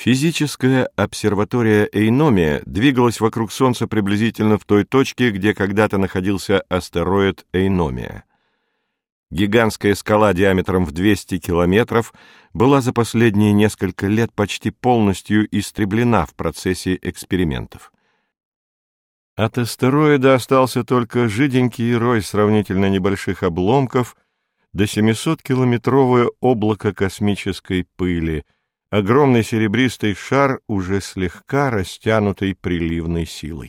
Физическая обсерватория Эйномия двигалась вокруг Солнца приблизительно в той точке, где когда-то находился астероид Эйномия. Гигантская скала диаметром в 200 километров была за последние несколько лет почти полностью истреблена в процессе экспериментов. От астероида остался только жиденький рой сравнительно небольших обломков до 700-километровое облако космической пыли, огромный серебристый шар, уже слегка растянутый приливной силой.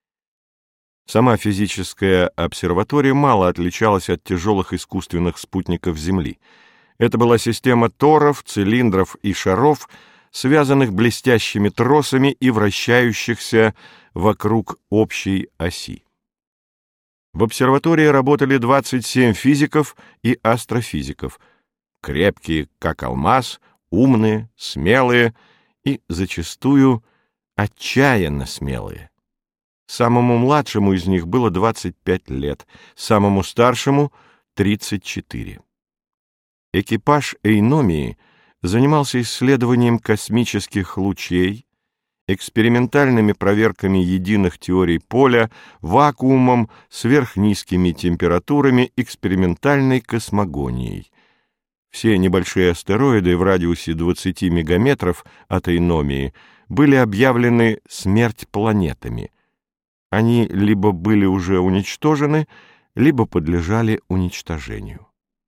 Сама физическая обсерватория мало отличалась от тяжелых искусственных спутников Земли. Это была система торов, цилиндров и шаров, связанных блестящими тросами и вращающихся вокруг общей оси. В обсерватории работали 27 физиков и астрофизиков, крепкие, как алмаз, умные, смелые и, зачастую, отчаянно смелые. Самому младшему из них было 25 лет, самому старшему — 34. Экипаж Эйномии занимался исследованием космических лучей, экспериментальными проверками единых теорий поля, вакуумом, сверхнизкими температурами, экспериментальной космогонией. Все небольшие астероиды в радиусе 20 мегаметров от Эйномии были объявлены смерть-планетами. Они либо были уже уничтожены, либо подлежали уничтожению.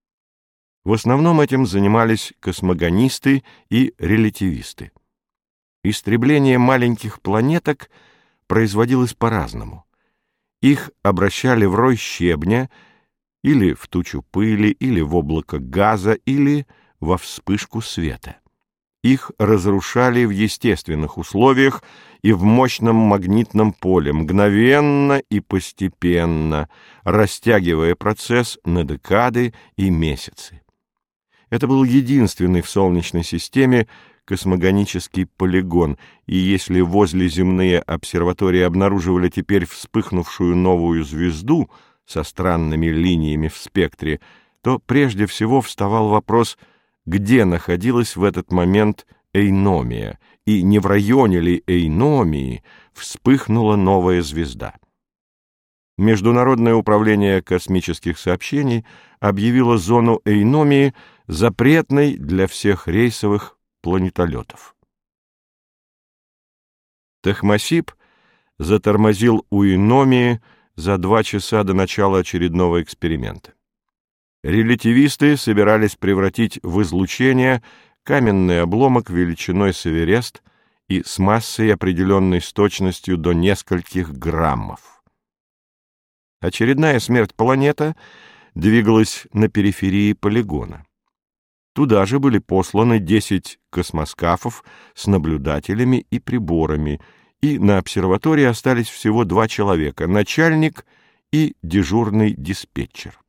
В основном этим занимались космогонисты и релятивисты. Истребление маленьких планеток производилось по-разному. Их обращали в рой щебня, или в тучу пыли, или в облако газа, или во вспышку света. Их разрушали в естественных условиях и в мощном магнитном поле, мгновенно и постепенно, растягивая процесс на декады и месяцы. Это был единственный в Солнечной системе космогонический полигон, и если возле земные обсерватории обнаруживали теперь вспыхнувшую новую звезду со странными линиями в спектре, то прежде всего вставал вопрос, где находилась в этот момент Эйномия, и не в районе ли Эйномии вспыхнула новая звезда. Международное управление космических сообщений объявило зону Эйномии запретной для всех рейсовых планетолетов. Тахмасип затормозил у Эйномии за 2 часа до начала очередного эксперимента. Релятивисты собирались превратить в излучение каменный обломок величиной с Эверест и с массой, определенной с точностью до нескольких граммов. Очередная смерть-планета двигалась на периферии полигона. Туда же были посланы 10 космоскафов с наблюдателями и приборами, и на обсерватории остались всего 2 человека — начальник и дежурный диспетчер.